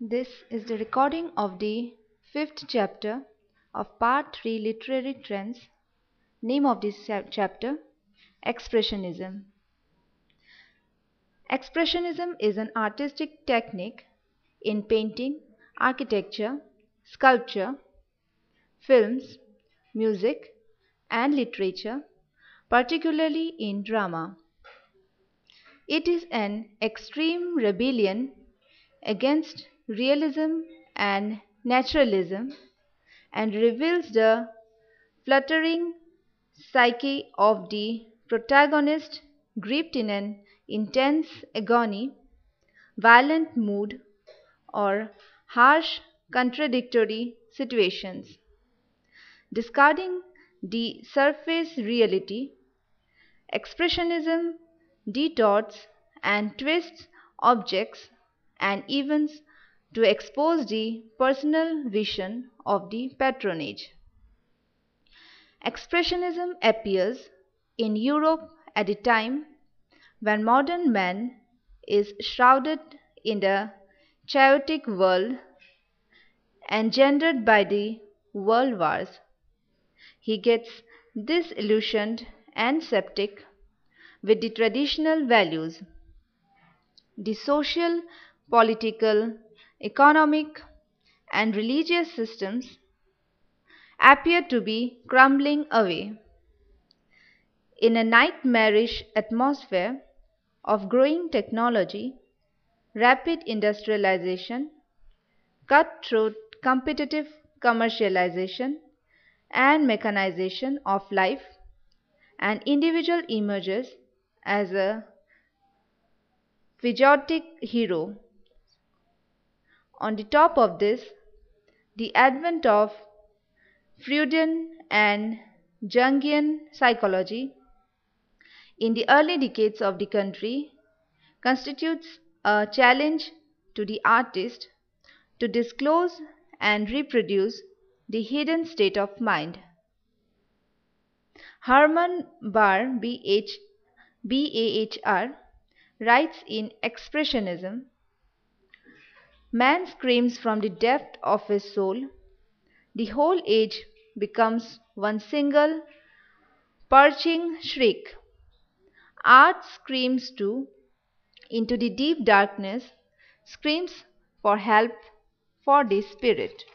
This is the recording of the fifth chapter of Part 3 Literary Trends. Name of this chapter: Expressionism. Expressionism is an artistic technique in painting, architecture, sculpture, films, music, and literature, particularly in drama. It is an extreme rebellion against realism and naturalism and reveals the fluttering psyche of the protagonist gripped in an intense agony, violent mood, or harsh contradictory situations. Discarding the surface reality, Expressionism distorts and twists objects and events to expose the personal vision of the patronage. Expressionism appears in Europe at a time when modern man is shrouded in the chaotic world engendered by the world wars. He gets disillusioned and septic with the traditional values. The social, political, economic, and religious systems appear to be crumbling away. In a nightmarish atmosphere of growing technology, rapid industrialization, cutthroat competitive commercialization, and mechanization of life, an individual emerges as a patriotic hero. On the top of this, the advent of Freudian and Jungian psychology in the early decades of the country constitutes a challenge to the artist to disclose and reproduce the hidden state of mind. Hermann Bahr, BAHR, writes in Expressionism, "Man screams from the depth of his soul. The whole age becomes one single, perching shriek. Art screams too, into the deep darkness, screams for help, for the spirit."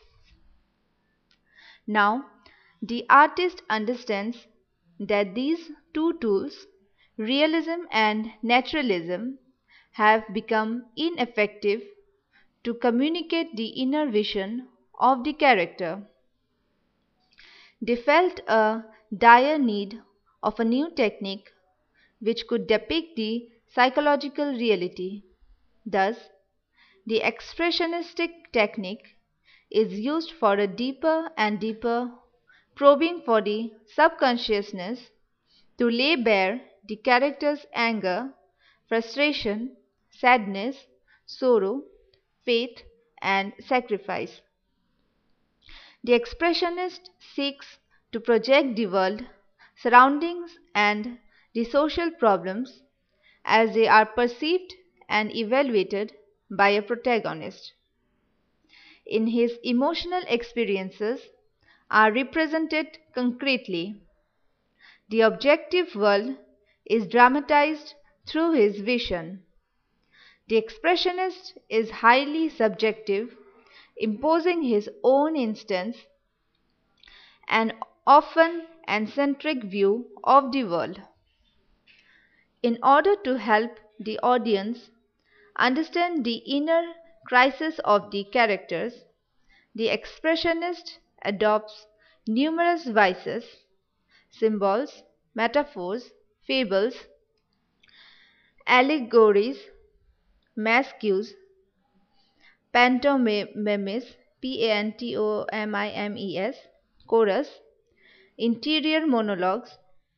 Now, the artist understands that these two tools, realism and naturalism, have become ineffective to communicate the inner vision of the character. They felt a dire need of a new technique which could depict the psychological reality. Thus, the expressionistic technique is used for a deeper and deeper probing for the subconsciousness to lay bare the character's anger, frustration, sadness, sorrow, faith, and sacrifice. The expressionist seeks to project the world, surroundings, and the social problems as they are perceived and evaluated by a protagonist. In his emotional experiences are represented concretely. The objective world is dramatized through his vision. The expressionist is highly subjective, imposing his own instance and often eccentric view of the world. In order to help the audience understand the inner crisis of the characters, the expressionist adopts numerous vices, symbols, metaphors, fables, allegories, masques, pantomimes, pantomimes, chorus, interior monologues,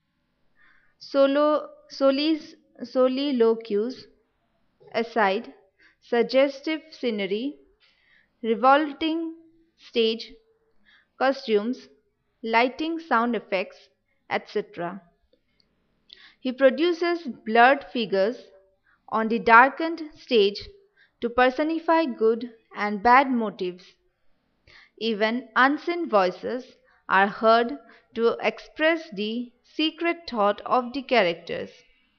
soliloquies, aside, suggestive scenery, revolting stage, costumes, lighting, sound effects, etc. He produces blurred figures on the darkened stage to personify good and bad motives. Even unseen voices are heard to express the secret thought of the characters.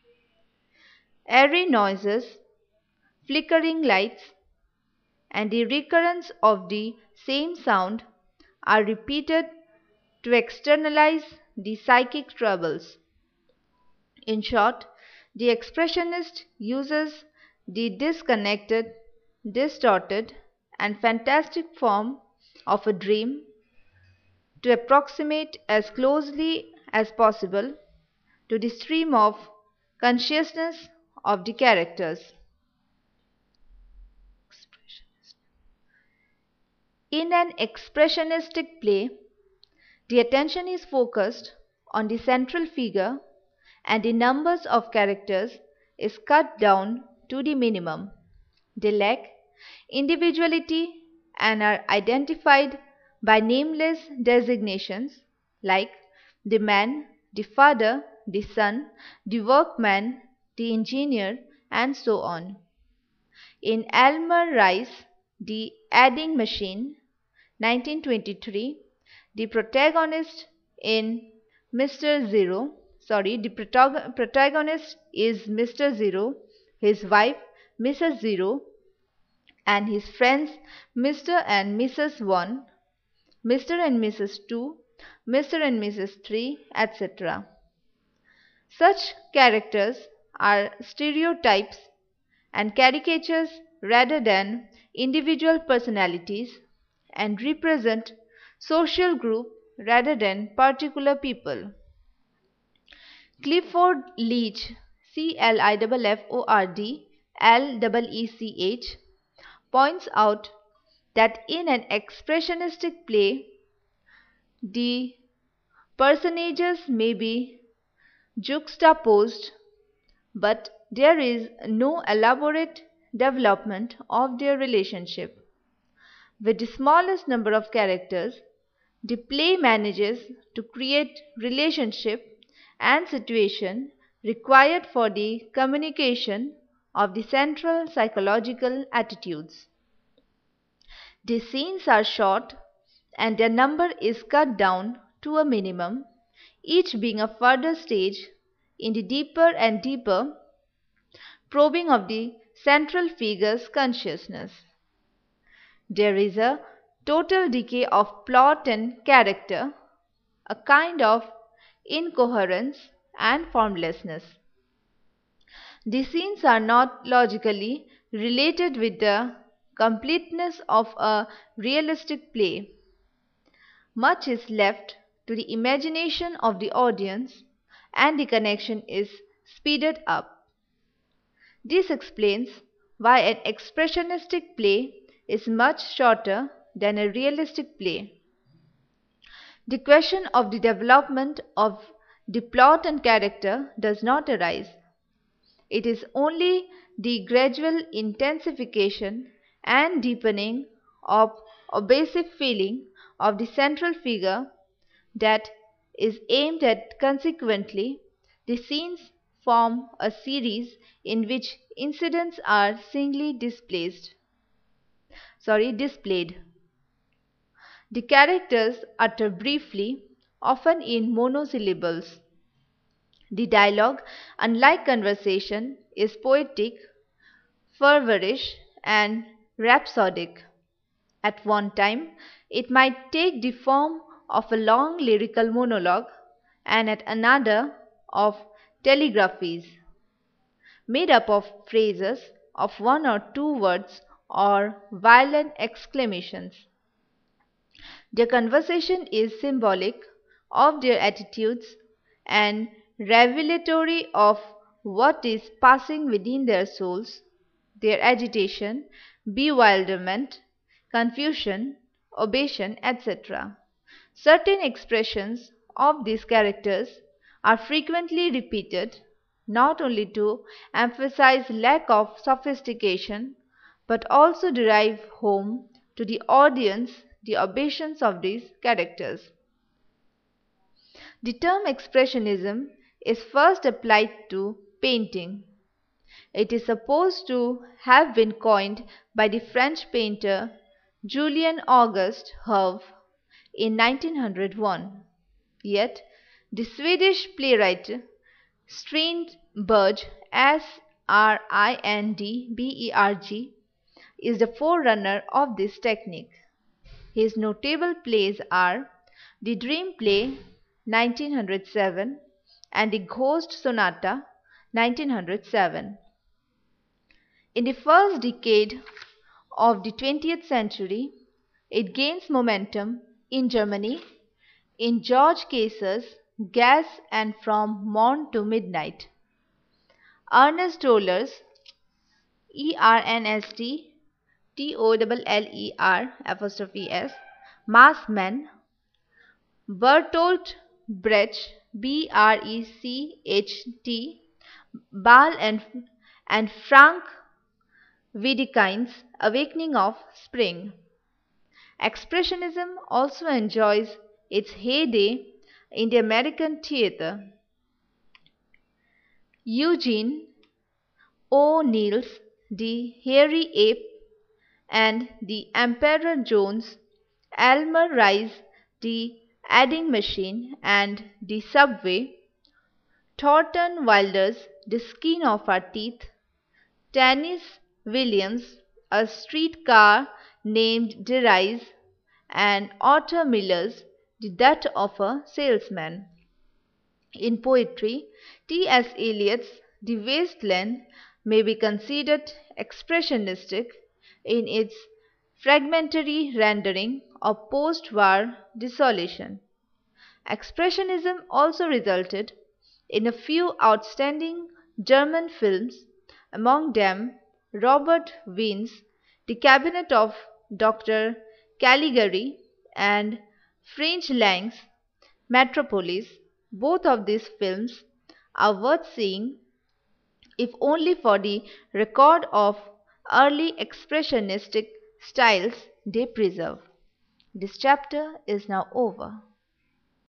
Airy noises, flickering lights, and the recurrence of the same sound are repeated to externalize the psychic troubles. In short, the expressionist uses the disconnected, distorted, and fantastic form of a dream to approximate as closely as possible to the stream of consciousness of the characters. In an expressionistic play, the attention is focused on the central figure and the numbers of characters is cut down to the minimum. They lack individuality and are identified by nameless designations like the man, the father, the son, the workman, the engineer, and so on. In Elmer Rice, The Adding Machine, 1923, the protagonist in the protagonist is Mr. Zero, his wife Mrs. Zero, and his friends Mr. and Mrs. 1, Mr. and Mrs. 2, Mr. and Mrs. 3, etc. Such characters are stereotypes and caricatures rather than individual personalities and represent social group rather than particular people. Clifford Leach, Clifford points out that in an expressionistic play, the personages may be juxtaposed, but there is no elaborate development of their relationship. With the smallest number of characters, the play manages to create relationship and situation required for the communication of the central psychological attitudes. The scenes are short and their number is cut down to a minimum, each being a further stage in the deeper and deeper probing of the central figure's consciousness. There is a total decay of plot and character, a kind of incoherence and formlessness. The scenes are not logically related with the completeness of a realistic play. Much is left to the imagination of the audience and the connection is speeded up. This explains why an expressionistic play is much shorter than a realistic play. The question of the development of the plot and character does not arise. It is only the gradual intensification and deepening of a basic feeling of the central figure that is aimed at. Consequently, the scenes form a series in which incidents are singly displayed. The characters utter briefly, often in monosyllables. The dialogue, unlike conversation, is poetic, fervorish, and rhapsodic. At one time, it might take the form of a long lyrical monologue, and at another of telegraphies, made up of phrases of one or two words or violent exclamations. Their conversation is symbolic of their attitudes and revelatory of what is passing within their souls, their agitation, bewilderment, confusion, obsession, etc. Certain expressions of these characters are frequently repeated, not only to emphasize lack of sophistication, but also drive home to the audience the obeisance of these characters. The term expressionism is first applied to painting. It is supposed to have been coined by the French painter Julien Auguste Herve in 1901. Yet, the Swedish playwright Strindberg, Strindberg, is the forerunner of this technique. His notable plays are The Dream Play, 1907, and The Ghost Sonata, 1907. In the first decade of the 20th century, it gains momentum in Germany in George Caesar's Gas and From Morn to Midnight. Ernest Toller's ERNST Masked Men, Bertolt Brecht BRECHT Ball and Frank Wedekind's Awakening of Spring. Expressionism also enjoys its heyday in the American theater. Eugene O'Neill's The Hairy Ape and The Emperor Jones, Elmer Rice's The Adding Machine and The Subway, Thornton Wilder's The Skin of Our Teeth, Tennessee Williams' A Streetcar Named Desire, and Arthur Miller's The Death of a Salesman. In poetry, T.S. Eliot's The Waste Land may be considered expressionistic in its fragmentary rendering of post-war desolation. Expressionism also resulted in a few outstanding German films, among them Robert Wiene's The Cabinet of Dr. Caligari and French Lang's Metropolis. Both of these films are worth seeing, if only for the record of early expressionistic styles they preserve. This chapter is now over.